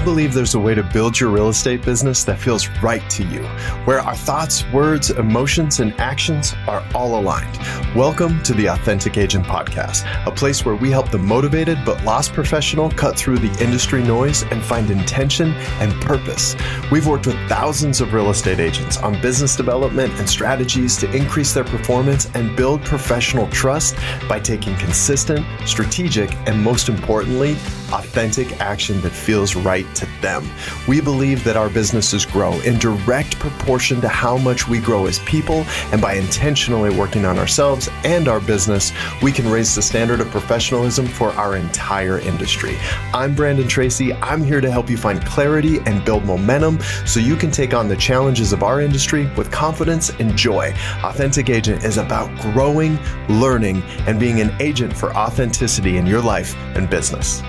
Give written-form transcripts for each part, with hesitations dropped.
believe there's a way to build your real estate business that feels right to you, where our thoughts, words, emotions, and actions are all aligned. Welcome to the Authentic Agent Podcast, a place where we help the motivated but lost professional cut through the industry noise and find intention and purpose. We've worked with thousands of real estate agents on business development and strategies to increase their performance and build professional trust by taking consistent, strategic, and most importantly, authentic action that feels right to them. We believe that our businesses grow in direct proportion to how much we grow as people, and by intentionally working on ourselves and our business, we can raise the standard of professionalism for our entire industry. I'm Brandon Tracy. I'm here to help you find clarity and build momentum so you can take on the challenges of our industry with confidence and joy. Authentic Agent is about growing, learning, and being an agent for authenticity in your life and business.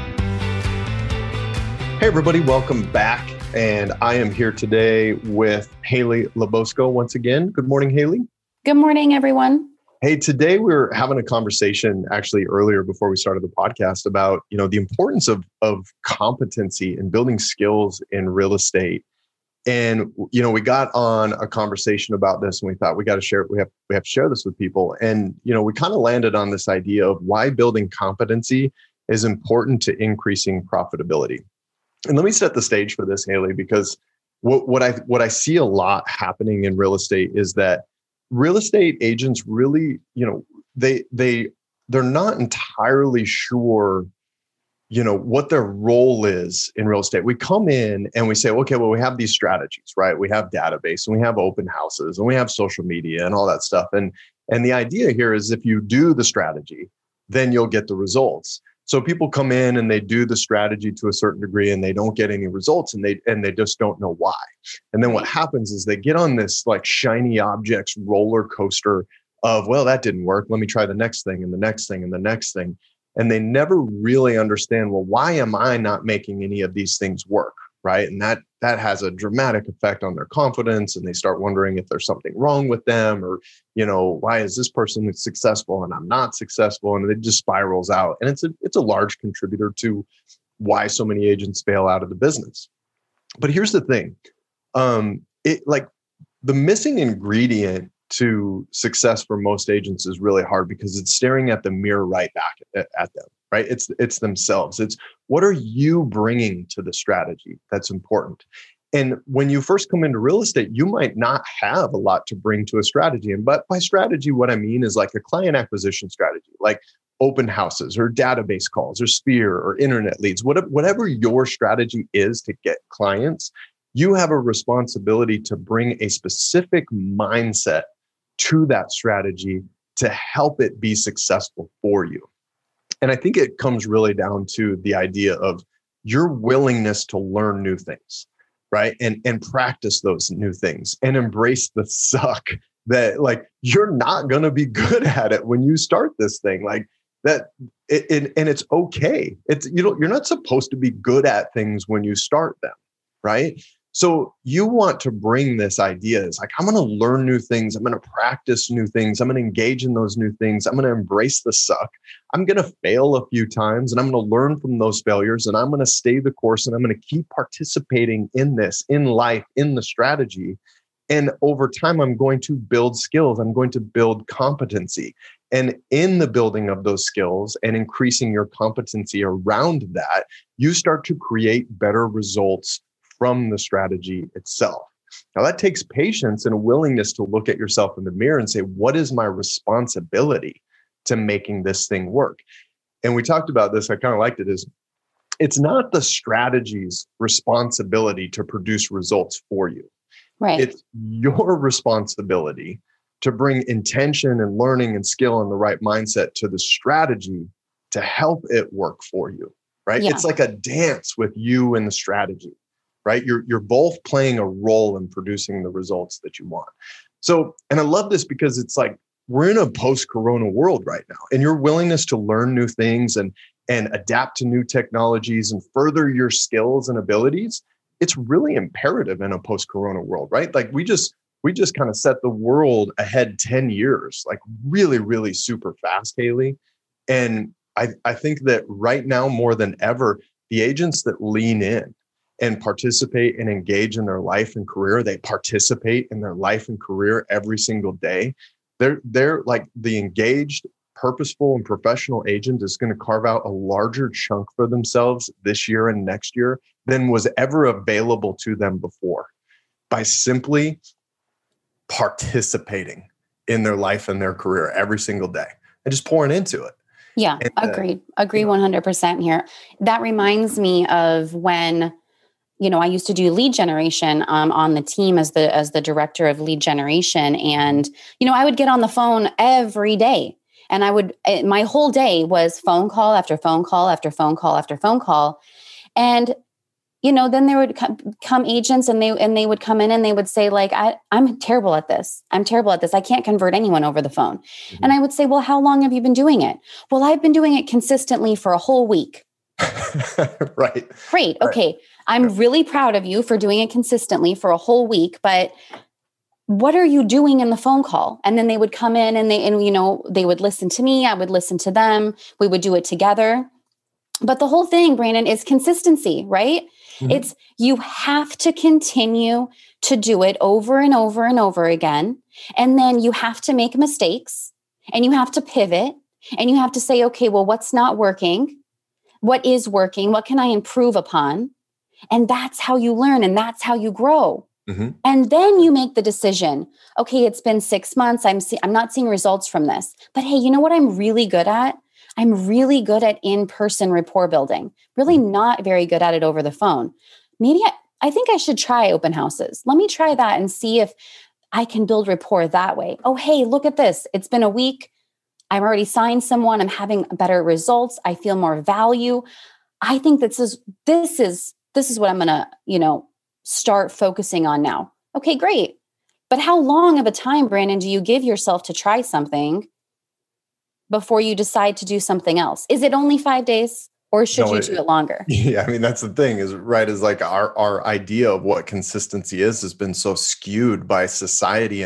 Hey everybody, welcome back. And I am here today with Haley Labosco once again. Good morning, Haley. Good morning, everyone. Hey, today we're having a conversation actually earlier before we started the podcast about, the importance of competency and building skills in real estate. And, we got on a conversation about this and we thought we got to share it. We have to share this with people. And, we kind of landed on this idea of why building competency is important to increasing profitability. And let me set the stage for this, Haley, because what I see a lot happening in real estate is that real estate agents really, they're not entirely sure, what their role is in real estate. We come in and we say, okay, well, we have these strategies, right? We have database and we have open houses and we have social media and all that stuff. And the idea here is if you do the strategy, then you'll get the results. So people come in and they do the strategy to a certain degree and they don't get any results and they just don't know why. And then what happens is they get on this like shiny objects roller coaster of, well, that didn't work. Let me try the next thing and the next thing and the next thing. And they never really understand, well, why am I not making any of these things work? Right. And that has a dramatic effect on their confidence. And they start wondering if there's something wrong with them or, why is this person successful and I'm not successful? And it just spirals out. And it's a large contributor to why so many agents fail out of the business. But here's the thing. The missing ingredient to success for most agents is really hard because it's staring at the mirror right back at them. Right? It's themselves. It's what are you bringing to the strategy that's important. And when you first come into real estate, you might not have a lot to bring to a strategy. But by strategy, what I mean is like a client acquisition strategy, like open houses or database calls or Sphere or internet leads, whatever your strategy is to get clients, you have a responsibility to bring a specific mindset to that strategy to help it be successful for you. And I think it comes really down to the idea of your willingness to learn new things, right? And practice those new things and embrace the suck that like, you're not going to be good at it when you start this thing like that. And it's okay. You're not supposed to be good at things when you start them, right? So you want to bring this idea. It's like, I'm going to learn new things. I'm going to practice new things. I'm going to engage in those new things. I'm going to embrace the suck. I'm going to fail a few times and I'm going to learn from those failures and I'm going to stay the course and I'm going to keep participating in this, in life, in the strategy. And over time, I'm going to build skills. I'm going to build competency. And in the building of those skills and increasing your competency around that, you start to create better results from the strategy itself. Now that takes patience and a willingness to look at yourself in the mirror and say, what is my responsibility to making this thing work? And we talked about this, I kind of liked it, is it's not the strategy's responsibility to produce results for you. Right. It's your responsibility to bring intention and learning and skill and the right mindset to the strategy to help it work for you, right? Yeah. It's like a dance with you and the strategy. Right? You're both playing a role in producing the results that you want. So, and I love this because it's like, we're in a post-corona world right now, and your willingness to learn new things and adapt to new technologies and further your skills and abilities, it's really imperative in a post-corona world, right? Like we just kind of set the world ahead 10 years, like really, really super fast, Haley. And I think that right now more than ever, the agents that lean in and participate and engage in their life and career. They participate in their life and career every single day. They're like the engaged, purposeful, and professional agent is going to carve out a larger chunk for themselves this year and next year than was ever available to them before, by simply participating in their life and their career every single day and just pouring into it. Yeah, And, agreed. Agree 100% here. That reminds me of when, I used to do lead generation on the team as the director of lead generation. And, I would get on the phone every day, and my whole day was phone call after phone call after phone call after phone call. And, then there would come agents and they would come in and they would say, like, I'm terrible at this. I'm terrible at this. I can't convert anyone over the phone. Mm-hmm. And I would say, well, how long have you been doing it? Well, I've been doing it consistently for a whole week. Right. Great. Okay. I'm really proud of you for doing it consistently for a whole week, but what are you doing in the phone call? And then they would come in and they would listen to me. I would listen to them. We would do it together. But the whole thing, Brandon, is consistency, right? Mm-hmm. You have to continue to do it over and over and over again. And then you have to make mistakes and you have to pivot and you have to say, okay, well, what's not working? What is working? What can I improve upon? And that's how you learn and that's how you grow. Mm-hmm. And then you make the decision, okay, it's been 6 months. I'm not seeing results from this, but hey, you know what I'm really good at? I'm really good at in-person rapport building, really not very good at it over the phone. Maybe I think I should try open houses. Let me try that and see if I can build rapport that way. Oh, hey, look at this. It's been a week. I've already signed someone. I'm having better results. I feel more value. I think this is what I'm going to, start focusing on now. Okay, great. But how long of a time, Brandon, do you give yourself to try something before you decide to do something else? Is it only 5 days or should you do it longer? Yeah. I mean, that's the thing is like our idea of what consistency has been so skewed by society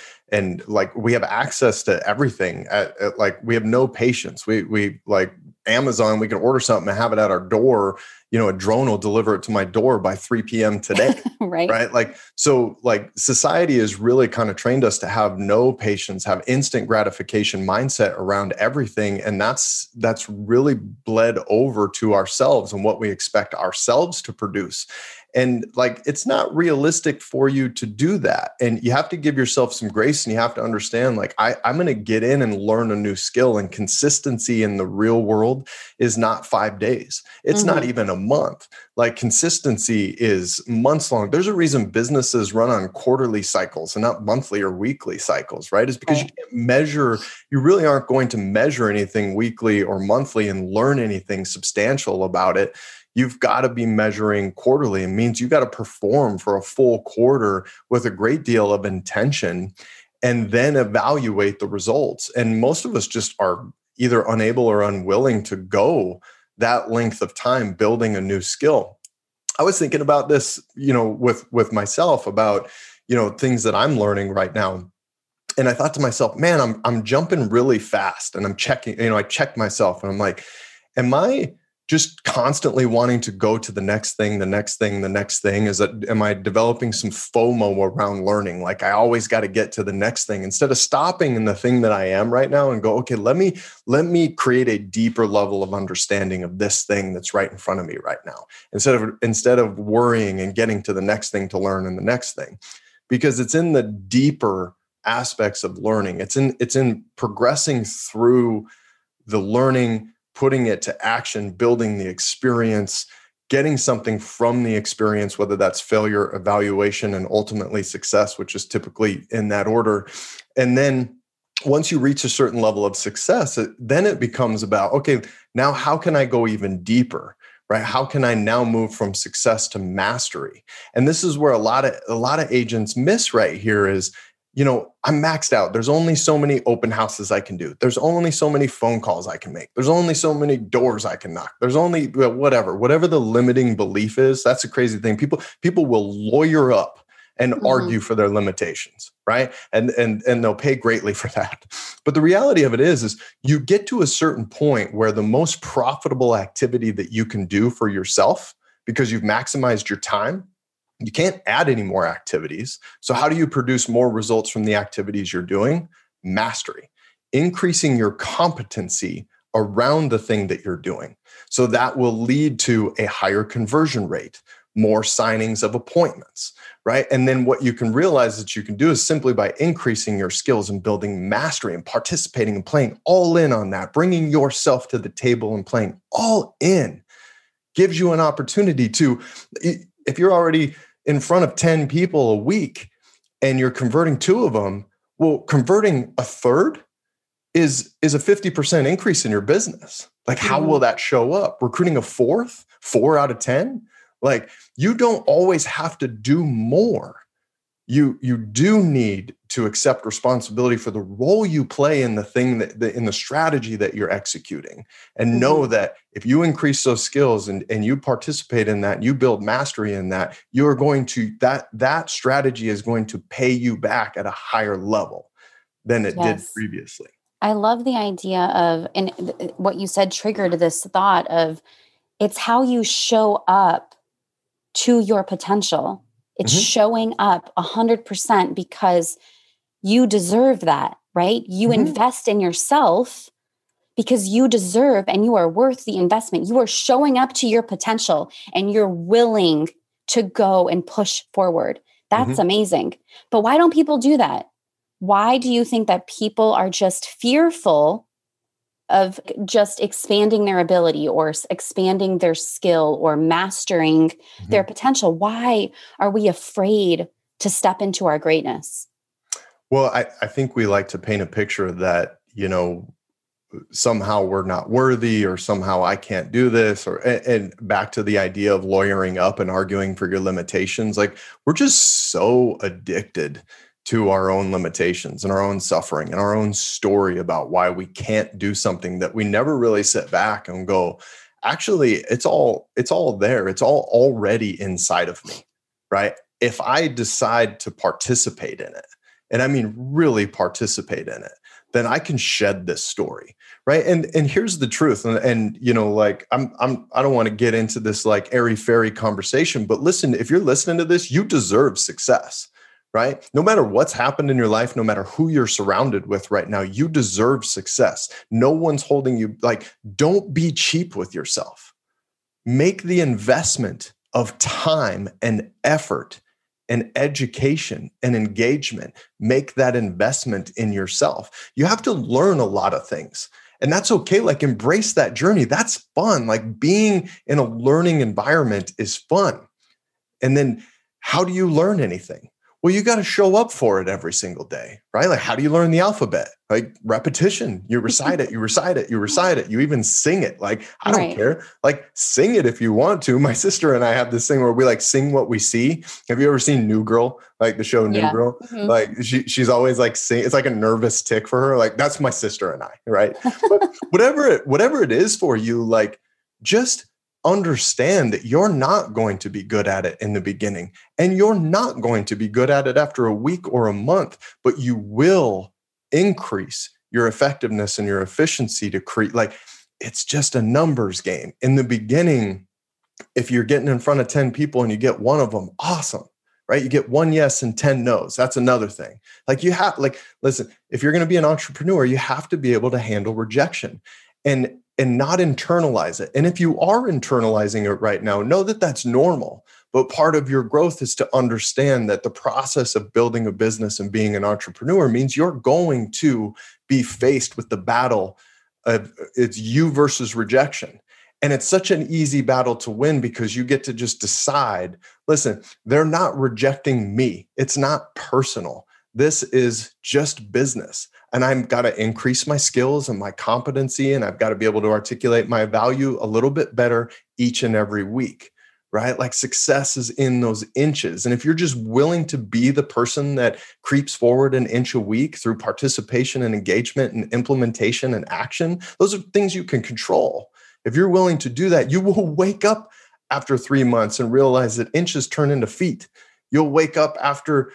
and like we have access to everything like we have no patience. We like Amazon, we can order something and have it at our door. A drone will deliver it to my door by 3 p.m. today. Right. Like, so like society has really kind of trained us to have no patience, have instant gratification mindset around everything. And that's really bled over to ourselves and what we expect ourselves to produce. And like, it's not realistic for you to do that. And you have to give yourself some grace and you have to understand, like, I'm going to get in and learn a new skill, and consistency in the real world is not 5 days. It's not even a month. Like consistency is months long. There's a reason businesses run on quarterly cycles and not monthly or weekly cycles, right? It's because you can't measure, you really aren't going to measure anything weekly or monthly and learn anything substantial about it. You've got to be measuring quarterly. It means you got to perform for a full quarter with a great deal of intention and then evaluate the results. And most of us just are either unable or unwilling to go that length of time building a new skill. I was thinking about this, with myself about, things that I'm learning right now. And I thought to myself, man, I'm jumping really fast and I'm checking, I checked myself and I'm like, am I just constantly wanting to go to the next thing, the next thing, the next thing? Am I developing some FOMO around learning? Like I always got to get to the next thing instead of stopping in the thing that I am right now and go, okay, let me create a deeper level of understanding of this thing that's right in front of me right now. Instead of worrying and getting to the next thing to learn and the next thing, because it's in the deeper aspects of learning. It's in progressing through the learning, putting it to action, building the experience, getting something from the experience, whether that's failure, evaluation, and ultimately success, which is typically in that order. And then once you reach a certain level of success, then it becomes about, okay, now how can I go even deeper? Right? How can I now move from success to mastery? And this is where a lot of agents miss right here is, I'm maxed out. There's only so many open houses I can do. There's only so many phone calls I can make. There's only so many doors I can knock. There's only whatever the limiting belief is. That's a crazy thing. People will lawyer up and argue for their limitations, right? And they'll pay greatly for that. But the reality of it is you get to a certain point where the most profitable activity that you can do for yourself because you've maximized your time. You can't add any more activities. So how do you produce more results from the activities you're doing? Mastery, increasing your competency around the thing that you're doing. So that will lead to a higher conversion rate, more signings of appointments, right? And then what you can realize that you can do is simply by increasing your skills and building mastery and participating and playing all in on that, bringing yourself to the table and playing all in gives you an opportunity to, if you're already in front of 10 people a week and you're converting 2 of them, well, converting a third is a 50% increase in your business. Like, how will that show up? Recruiting a fourth, 4 out of 10? Like, you don't always have to do more. You do need to accept responsibility for the role you play in the thing in the strategy that you're executing, and know that if you increase those skills and you participate in that, you build mastery in that, you're going to, that strategy is going to pay you back at a higher level than it did previously. I love the idea of, and what you said triggered this thought of, it's how you show up to your potential. It's showing up 100% because you deserve that, right? You invest in yourself because you deserve and you are worth the investment. You are showing up to your potential and you're willing to go and push forward. That's amazing. But why don't people do that? Why do you think that people are just fearful of just expanding their ability or expanding their skill or mastering their potential? Why are we afraid to step into our greatness? Well, I think we like to paint a picture that, somehow we're not worthy, or somehow I can't do this, and back to the idea of lawyering up and arguing for your limitations. Like, we're just so addicted to our own limitations and our own suffering and our own story about why we can't do something, that we never really sit back and go, actually, it's all there. It's all already inside of me, right? If I decide to participate in it, and I mean really participate in it, then I can shed this story, right? And here's the truth. And like, I don't want to get into this like airy-fairy conversation, but listen, if you're listening to this, you deserve success. Right? No matter what's happened in your life, no matter who you're surrounded with right now, you deserve success. No one's holding you. Like, don't be cheap with yourself. Make the investment of time and effort and education and engagement. Make that investment in yourself. You have to learn a lot of things. And that's okay. Like, embrace that journey. That's fun. Like, being in a learning environment is fun. And then how do you learn anything? Well, you got to show up for it every single day, right? Like, how do you learn the alphabet? Like, repetition. You recite it, you recite it, you recite it. You even sing it. Like, I don't care. Like, sing it if you want to. My sister and I have this thing where we like sing what we see. Have you ever seen New Girl? Like the show New Girl? Like, she's always like sing. It's like a nervous tick for her. Like, that's my sister and I, right? But whatever it is for you, like, just understand that you're not going to be good at it in the beginning, and you're not going to be good at it after a week or a month, but you will increase your effectiveness and your efficiency to create. Like, it's just a numbers game. In the beginning, if you're getting in front of 10 people and you get one of them, awesome, right? You get 1 yes and 10 no's. That's another thing. Like, you have, like, listen, if you're going to be an entrepreneur, you have to be able to handle rejection and not internalize it. And if you are internalizing it right now, know that that's normal. But part of your growth is to understand that the process of building a business and being an entrepreneur means you're going to be faced with the battle of it's you versus rejection. And it's such an easy battle to win because you get to just decide, listen, they're not rejecting me. It's not personal. This is just business. And I've got to increase my skills and my competency, and I've got to be able to articulate my value a little bit better each and every week, right? Like, success is in those inches. And if you're just willing to be the person that creeps forward an inch a week through participation and engagement and implementation and action, those are things you can control. If you're willing to do that, you will wake up after 3 months and realize that inches turn into feet. You'll wake up after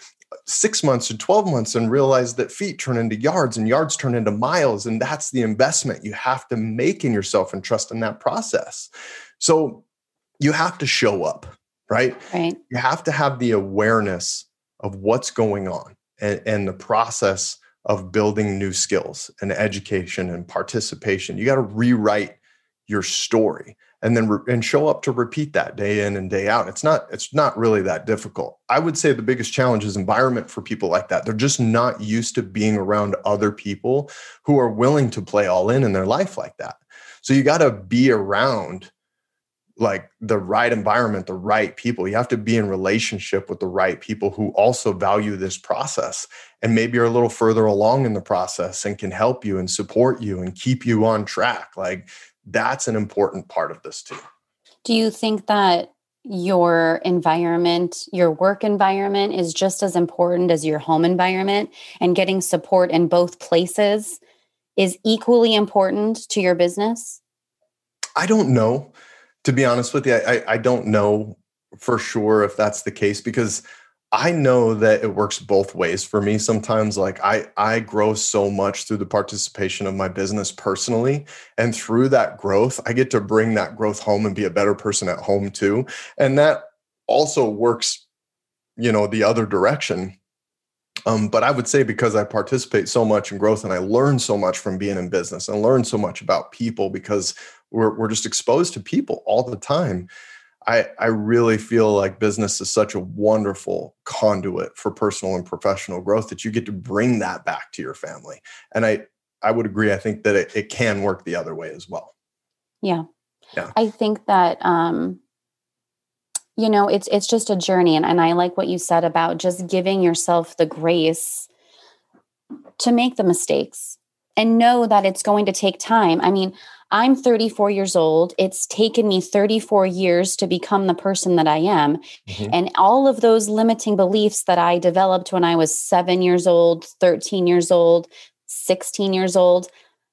6 months and 12 months and realize that feet turn into yards and yards turn into miles. And that's the investment you have to make in yourself and trust in that process. So, you have to show up, right? Right. You have to have the awareness of what's going on and the process of building new skills and education and participation. You got to rewrite your story and then and show up to repeat that day in and day out. It's not really that difficult. I would say the biggest challenge is environment for people like that. They're just not used to being around other people who are willing to play all in their life like that. So you got to be around like the right environment, the right people. You have to be in relationship with the right people who also value this process and maybe are a little further along in the process and can help you and support you and keep you on track. Like that's an important part of this too. Do you think that your environment, your work environment is just as important as your home environment, and getting support in both places is equally important to your business? I don't know. To be honest with you, I don't know for sure if that's the case, because I know that it works both ways for me. Sometimes like I grow so much through the participation of my business personally. And through that growth, I get to bring that growth home and be a better person at home too. And that also works, the other direction. But I would say because I participate so much in growth and I learn so much from being in business and learn so much about people because we're just exposed to people all the time. I really feel like business is such a wonderful conduit for personal and professional growth that you get to bring that back to your family. And I would agree. I think that it can work the other way as well. Yeah. I think that, it's just a journey. And I like what you said about just giving yourself the grace to make the mistakes and know that it's going to take time. I mean, I'm 34 years old. It's taken me 34 years to become the person that I am. Mm-hmm. And all of those limiting beliefs that I developed when I was 7 years old, 13 years old, 16 years old,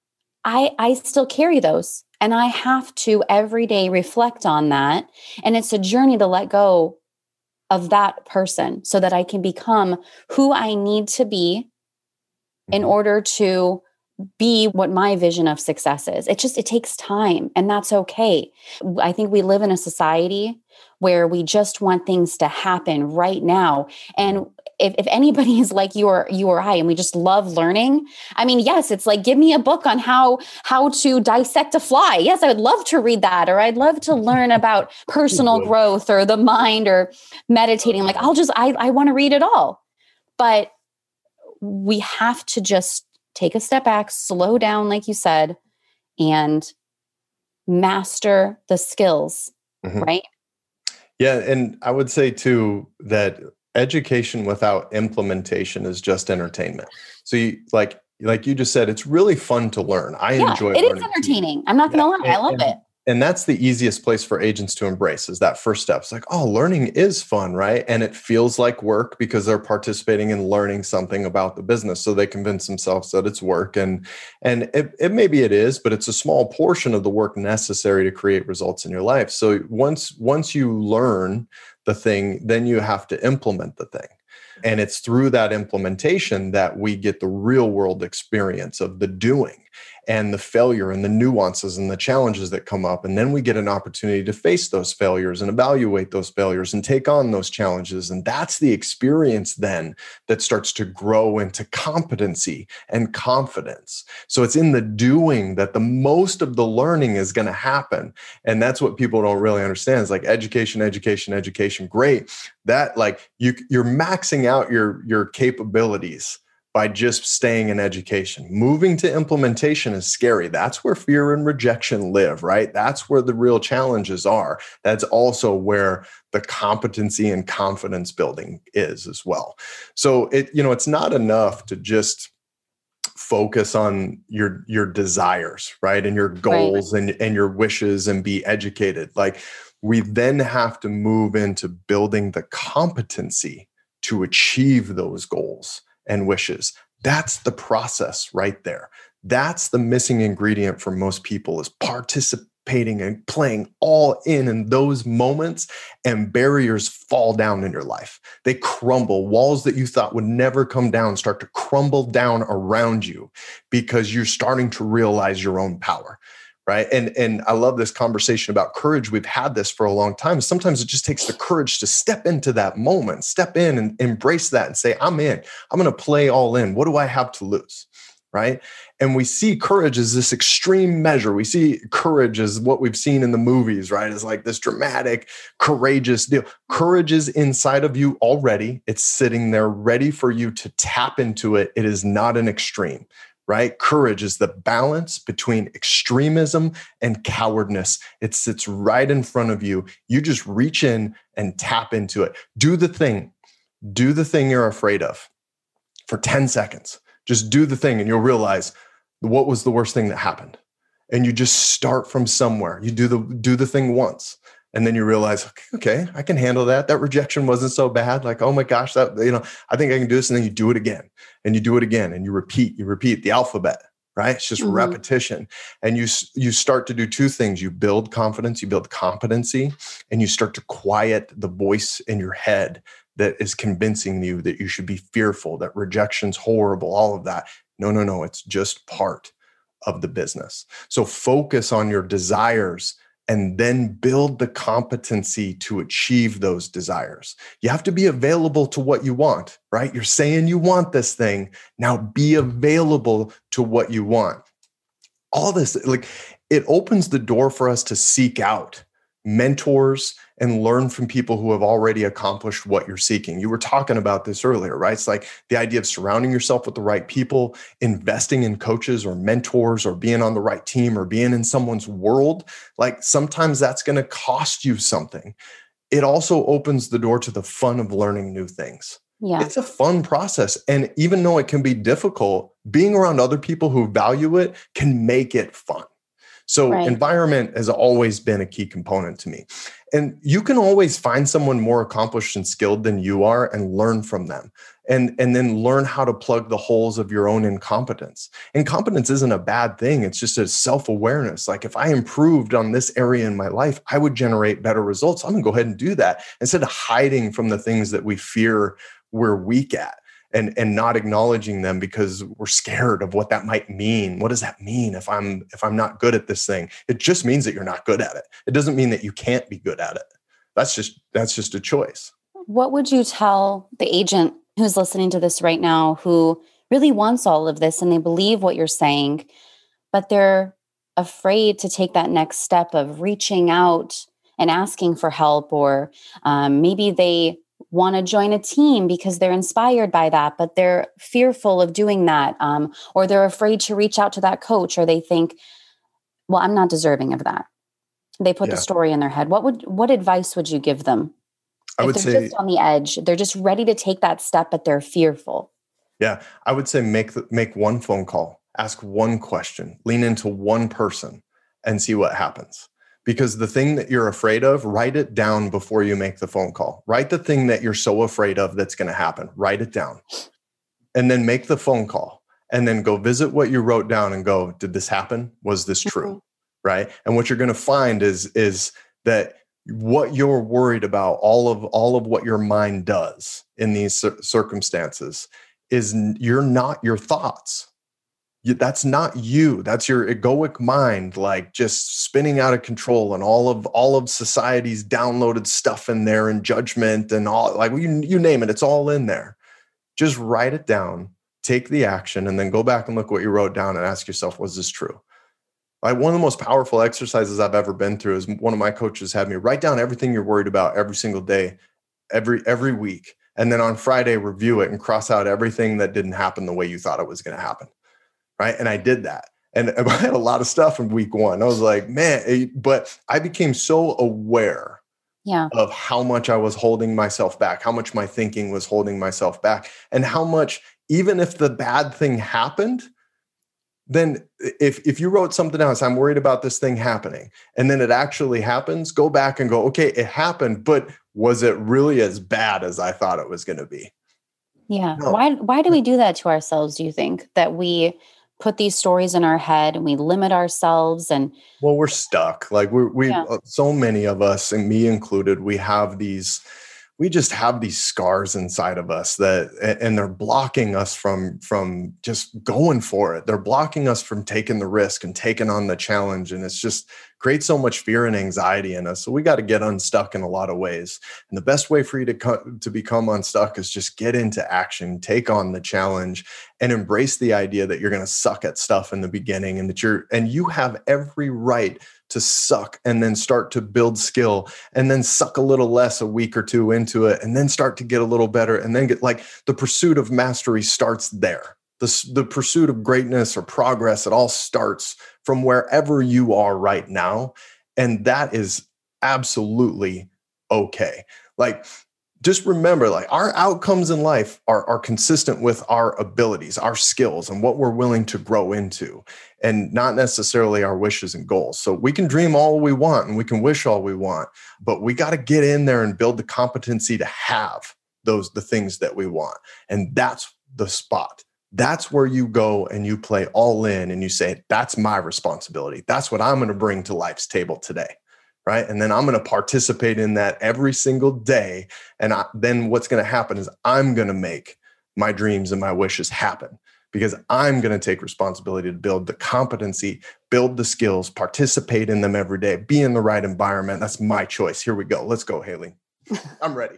I still carry those. And I have to every day reflect on that. And it's a journey to let go of that person so that I can become who I need to be in order to be what my vision of success is. It takes time, and that's okay. I think we live in a society where we just want things to happen right now. And if anybody is like you or I, and we just love learning, I mean, yes, it's like, give me a book on how to dissect a fly. Yes, I would love to read that, or I'd love to learn about personal growth or the mind or meditating. Like I want to read it all. But we have to just take a step back, slow down, like you said, and master the skills, right? Yeah. And I would say too, that education without implementation is just entertainment. So like you just said, it's really fun to learn. I enjoy it. It is entertaining. I'm not going to lie. I love it. And that's the easiest place for agents to embrace, is that first step. It's like, oh, learning is fun, right? And it feels like work because they're participating in learning something about the business. So they convince themselves that it's work. And it maybe it is, but it's a small portion of the work necessary to create results in your life. So once you learn the thing, then you have to implement the thing. And it's through that implementation that we get the real world experience of the doing and the failure and the nuances and the challenges that come up. And then we get an opportunity to face those failures and evaluate those failures and take on those challenges. And that's the experience then that starts to grow into competency and confidence. So it's in the doing that the most of the learning is going to happen. And that's what people don't really understand. It's like education. Great. That like you're maxing out your capabilities by just staying in education. Moving to implementation is scary. That's where fear and rejection live, right? That's where the real challenges are. That's also where the competency and confidence building is as well. So it's not enough to just focus on your desires, right? And your goals and your wishes and be educated. Like we then have to move into building the competency to achieve those goals and wishes. That's the process right there. That's the missing ingredient for most people, is participating and playing all in those moments, and barriers fall down in your life. They crumble. Walls that you thought would never come down start to crumble down around you because you're starting to realize your own power, right? And I love this conversation about courage. We've had this for a long time. Sometimes it just takes the courage to step into that moment, step in and embrace that and say, I'm in. I'm going to play all in. What do I have to lose? Right. And we see courage as this extreme measure. We see courage as what we've seen in the movies, right? As like this dramatic, courageous deal. Courage is inside of you already. It's sitting there ready for you to tap into it. It is not an extreme, right? Courage is the balance between extremism and cowardness. It sits right in front of you. You just reach in and tap into it. Do the thing you're afraid of for 10 seconds. Just do the thing and you'll realize what was the worst thing that happened. And you just start from somewhere. You do the thing once. And then you realize, okay, I can handle that. That rejection wasn't so bad. Like, oh my gosh, I think I can do this. And then you do it again and you do it again and you repeat the alphabet, right? It's just repetition. And you start to do two things. You build confidence, you build competency, and you start to quiet the voice in your head that is convincing you that you should be fearful, that rejection's horrible, all of that. No, it's just part of the business. So focus on your desires and then build the competency to achieve those desires. You have to be available to what you want, right? You're saying you want this thing. Now be available to what you want. All this, like, it opens the door for us to seek out mentors and learn from people who have already accomplished what you're seeking. You were talking about this earlier, right? It's like the idea of surrounding yourself with the right people, investing in coaches or mentors, or being on the right team, or being in someone's world. Like, sometimes that's going to cost you something. It also opens the door to the fun of learning new things. Yeah. It's a fun process. And even though it can be difficult, being around other people who value it can make it fun. So environment has always been a key component to me. And you can always find someone more accomplished and skilled than you are and learn from them. And then learn how to plug the holes of your own incompetence. Incompetence isn't a bad thing. It's just a self-awareness. Like, if I improved on this area in my life, I would generate better results. I'm going to go ahead and do that instead of hiding from the things that we fear we're weak at. And not acknowledging them because we're scared of what that might mean. What does that mean if I'm not good at this thing? It just means that you're not good at it. It doesn't mean that you can't be good at it. That's just a choice. What would you tell the agent who's listening to this right now, who really wants all of this and they believe what you're saying, but they're afraid to take that next step of reaching out and asking for help, or maybe they want to join a team because they're inspired by that, but they're fearful of doing that, or they're afraid to reach out to that coach, or they think, well, I'm not deserving of that. They put the story in their head. What advice would you give them? I would say, just on the edge, they're just ready to take that step, but they're fearful. Yeah, I would say make one phone call, ask one question, lean into one person and see what happens. Because the thing that you're afraid of, write it down before you make the phone call. Write the thing that you're so afraid of that's going to happen. Write it down. And then make the phone call. And then go visit what you wrote down and go, did this happen? Was this true? Right? And what you're going to find is that what you're worried about, all of what your mind does in these circumstances, is you're not your thoughts. That's not you. That's your egoic mind, like just spinning out of control, and all of society's downloaded stuff in there, and judgment and all, like you name it, it's all in there. Just write it down, take the action, and then go back and look what you wrote down and ask yourself, was this true? Like, one of the most powerful exercises I've ever been through is one of my coaches had me write down everything you're worried about every single day, every week. And then on Friday, review it and cross out everything that didn't happen the way you thought it was going to happen. Right. And I did that. And I had a lot of stuff in week one. I was like, man, but I became so aware of how much I was holding myself back, how much my thinking was holding myself back, and how much, even if the bad thing happened, then if you wrote something else, I'm worried about this thing happening, and then it actually happens, go back and go, okay, it happened, but was it really as bad as I thought it was going to be? Yeah. No. Why do we do that to ourselves, do you think? That we put these stories in our head and we limit ourselves? And well, we're stuck. Like we so many of us, and me included, we have these we just have these scars inside of us and they're blocking us from just going for it. They're blocking us from taking the risk and taking on the challenge. And it's just creates so much fear and anxiety in us. So we got to get unstuck in a lot of ways. And the best way for you to become unstuck is just get into action, take on the challenge, and embrace the idea that you're going to suck at stuff in the beginning, and you have every right to suck and then start to build skill and then suck a little less a week or two into it and then start to get a little better and then get like the pursuit of mastery starts there. The pursuit of greatness or progress, it all starts from wherever you are right now. And that is absolutely okay. Like, just remember, like our outcomes in life are consistent with our abilities, our skills, and what we're willing to grow into, and not necessarily our wishes and goals. So we can dream all we want and we can wish all we want, but we got to get in there and build the competency to have the things that we want. And that's the spot. That's where you go and you play all in and you say, that's my responsibility. That's what I'm going to bring to life's table today. Right. And then I'm going to participate in that every single day. And then what's going to happen is I'm going to make my dreams and my wishes happen because I'm going to take responsibility to build the competency, build the skills, participate in them every day, be in the right environment. That's my choice. Here we go. Let's go, Haley. I'm ready.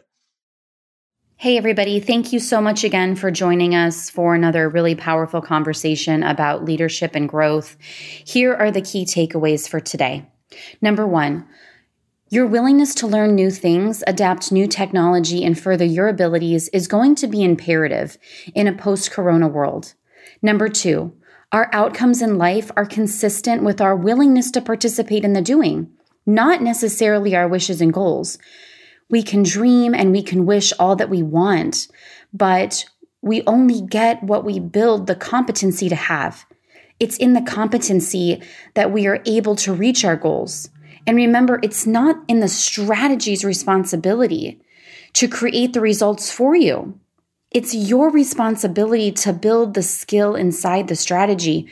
Hey, everybody. Thank you so much again for joining us for another really powerful conversation about leadership and growth. Here are the key takeaways for today. Number 1, your willingness to learn new things, adapt new technology, and further your abilities is going to be imperative in a post-corona world. Number 2, our outcomes in life are consistent with our willingness to participate in the doing, not necessarily our wishes and goals. We can dream and we can wish all that we want, but we only get what we build the competency to have. It's in the competency that we are able to reach our goals. And remember, it's not in the strategy's responsibility to create the results for you. It's your responsibility to build the skill inside the strategy.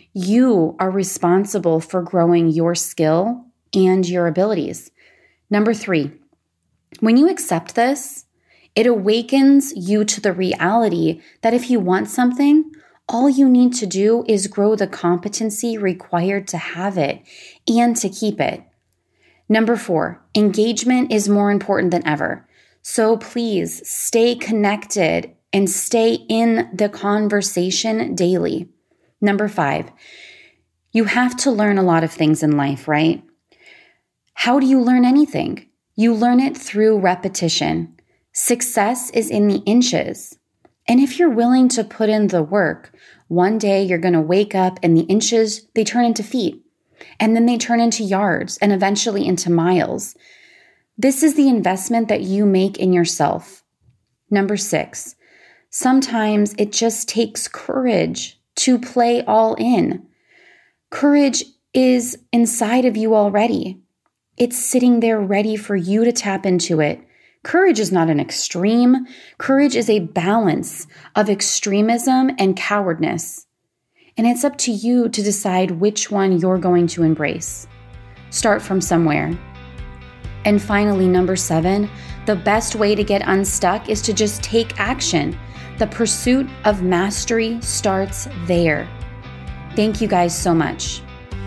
You are responsible for growing your skill and your abilities. Number 3, when you accept this, it awakens you to the reality that if you want something, all you need to do is grow the competency required to have it and to keep it. Number 4, engagement is more important than ever. So please stay connected and stay in the conversation daily. Number 5, you have to learn a lot of things in life, right? How do you learn anything? You learn it through repetition. Success is in the inches. And if you're willing to put in the work, one day you're going to wake up and the inches, they turn into feet. And then they turn into yards and eventually into miles. This is the investment that you make in yourself. Number 6, sometimes it just takes courage to play all in. Courage is inside of you already. It's sitting there ready for you to tap into it. Courage is not an extreme. Courage is a balance of extremism and cowardness. And it's up to you to decide which one you're going to embrace. Start from somewhere. And finally, number 7, the best way to get unstuck is to just take action. The pursuit of mastery starts there. Thank you guys so much.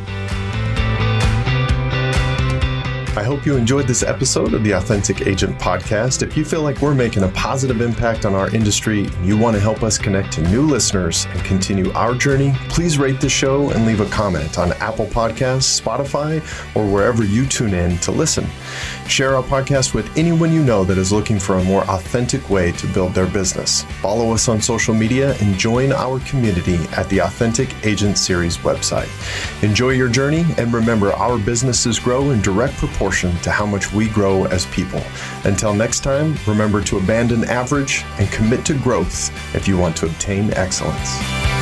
I hope you enjoyed this episode of the Authentic Agent Podcast. If you feel like we're making a positive impact on our industry and you want to help us connect to new listeners and continue our journey, please rate the show and leave a comment on Apple Podcasts, Spotify, or wherever you tune in to listen. Share our podcast with anyone you know that is looking for a more authentic way to build their business. Follow us on social media and join our community at the Authentic Agent Series website. Enjoy your journey, and remember, our businesses grow in direct proportion to how much we grow as people. Until next time, remember to abandon average and commit to growth if you want to obtain excellence.